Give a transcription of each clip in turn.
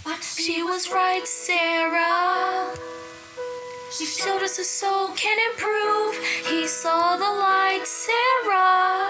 She was right, Sarah. She showed us a soul can improve. He saw the light, Sarah.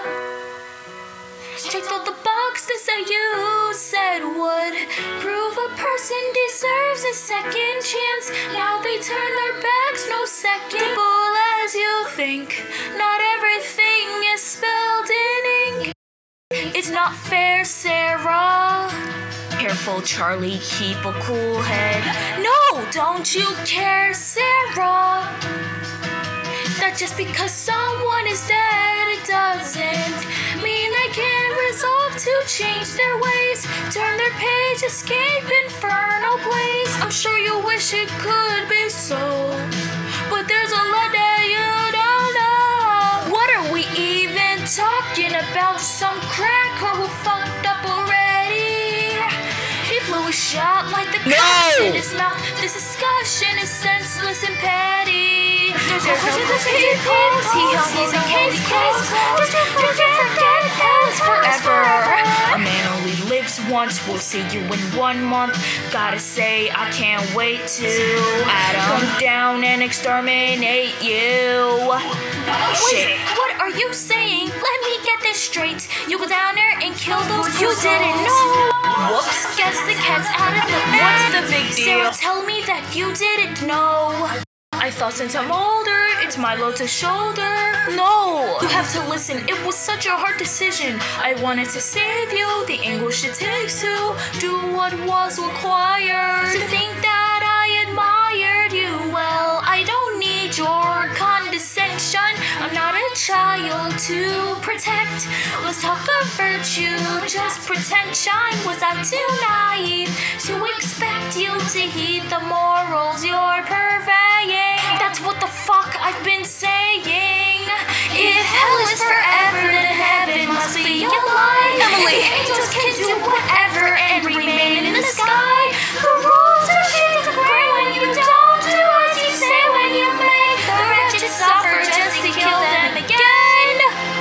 Checked all the boxes that you said would prove a person deserves a second chance. Now they turn their backs, no second. Simple as you think, not everything is spelled in ink. It's not fair, Sarah. Careful, Charlie, keep a cool head. No, don't you care, Sarah? That just because someone is dead, it doesn't mean they can't resolve to change their ways. Turn their page, escape infernal place. I'm sure you wish it could be so, but there's a lot that you don't know. What are we even talking about? Some cracker who fucked up already. He blew a shot like the cops in his mouth. This discussion is senseless and petty. There's no questions of people. He hustles in case. Did you forget that it's forever? A man only lives once. We'll see you in 1 month. Gotta say, I can't wait to come down and exterminate you. Shit. What are you saying? Let me get this straight. You go down there and kill those you didn't know. Whoops. Guess the cat's out of the bag. What's the big deal? Sarah, tell me that you didn't know. I thought since I'm older, it's my load to shoulder. No, you have to listen. It was such a hard decision. I wanted to save you. The anguish it takes to do what was required. To think that I admired you, well, I don't need your condescension. I'm not a child to protect. Let's talk of virtue, just pretension. Was I too naive to expect you to heed the morals you're purveying? That's what the fuck I've been saying. If hell is forever, then heaven must be a lie. Emily, angels can do whatever and remain in the sky. The rules are shades of gray when you don't do as you say when you may. The wretched suffer just to kill them again.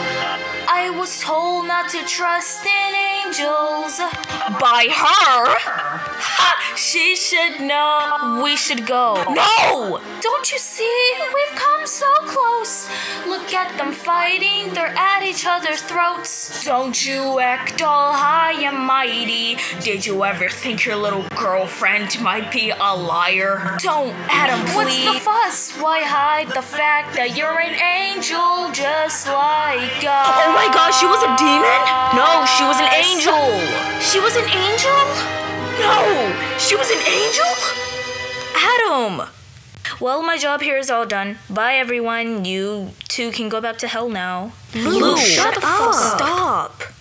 I was told not to trust in angels by her. Ha! She should know. We should go. No! Don't you see? We've come so close. Look at them fighting. They're at each other's throats. Don't you act all high and mighty. Did you ever think your little girlfriend might be a liar? Don't, Adam, please. What's the fuss? Why hide the fact that you're an angel just like us? Oh my gosh, she was a demon? No, she was an angel. She was an angel? No, she was an angel? Adam! Well, my job here is all done. Bye, everyone. You two can go back to hell now. Lou, shut up. Stop.